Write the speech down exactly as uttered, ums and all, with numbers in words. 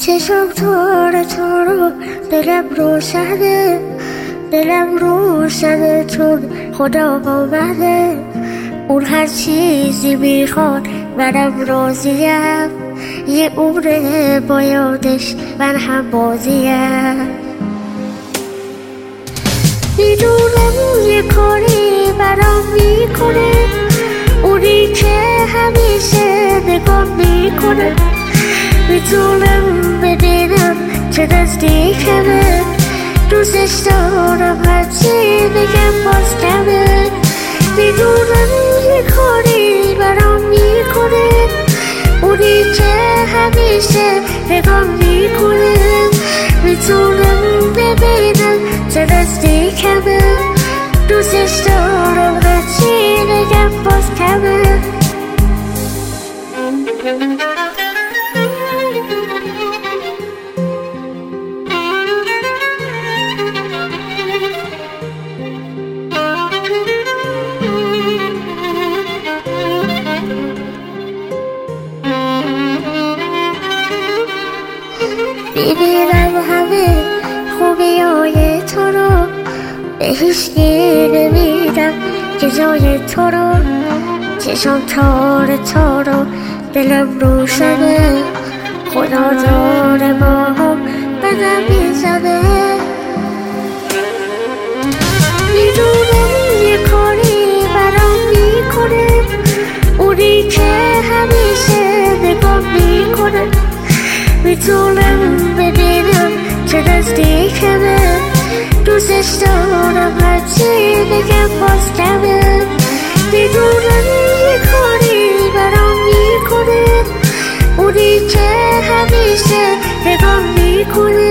چشم تو رو تو رو دلم روشنه دلم روشنه چون خدا آمده اون هر چیزی میخواد منم راضیم یه عمره با یادش من هم بازیم میدونم یه کاری برام میکنه اونی که همیشه نگاه میکنه میتونم ببینم چه نزدیکمه دوستش دارم هرچی بگم باز کمه میدونم یه کاری برام میکنه اونی که همیشه نگاه میکنه میتونم ببینم چه نزدیکمه دوستش دارم هرچی بگم باز کمه میبینم همه خوبی های تو رو به هیچکی نمیدم که جای تو رو چشم تار تو رو دلم روشنه خدا داره با هم بدم میزنه میدونم یه کاری برام میکنه اونی که همیشه نگاه میکنه میتونم ببینم چه نزدیکمه دوستش دارم هرچی بگم باز کمه میدونم یه کاری برام میکنه اونی که همیشه نگاه میکنه